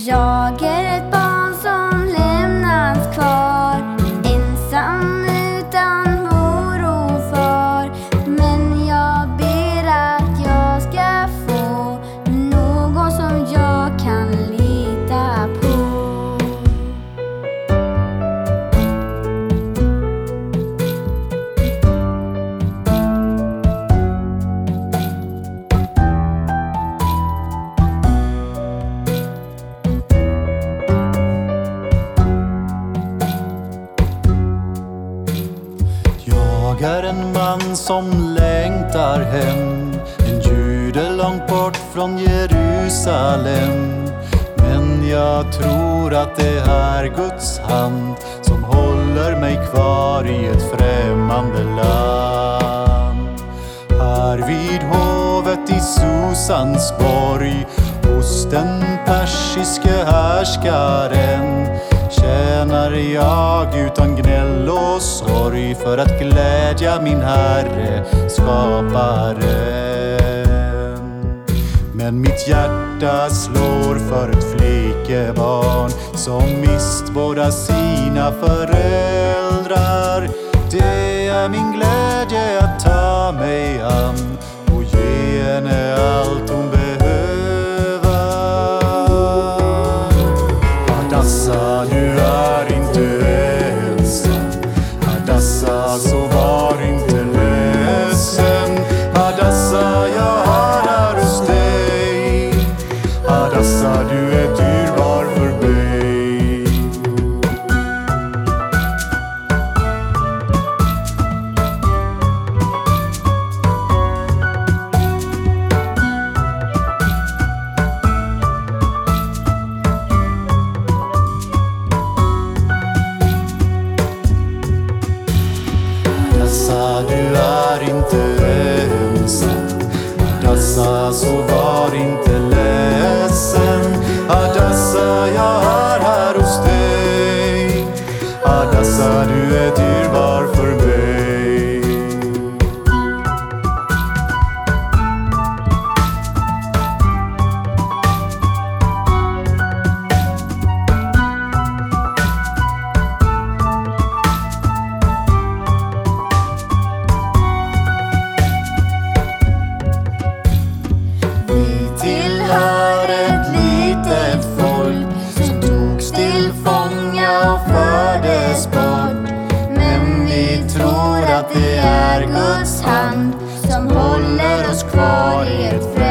Jag är ett barn som lämnats kvar, ensam utan mor och far. Men jag ber att jag ska få någon som jag kan lita på. Jag är en man som längtar hem, en jude långt bort från Jerusalem. Men jag tror att det är Guds hand som håller mig kvar i ett främmande land. Här vid hovet i Susans borg, hos den persiske härskaren, tjänar jag utan gnäll och sorg för att glädja min Herre, skaparen. Men mitt hjärta slår för ett flickebarn som mist båda sina föräldrar. Det är min glädje att ta mig an och ge henne allt hon behöver. Hadassa, du är inte ensam. Hadassa, så var inte ledsen. Hadassa, jag är här hos dig. Hadassa, du är dyrbar för mig. Hadassa, du är inte ensam. Hadassa, så var inte ledsen. Hadassa, jag är här hos dig. Hadassa, du är dyrbar för mig. Vi tillhör ett litet folk som togs till fånga och fördes bort. Men vi tror att det är Guds hand som håller oss kvar i ett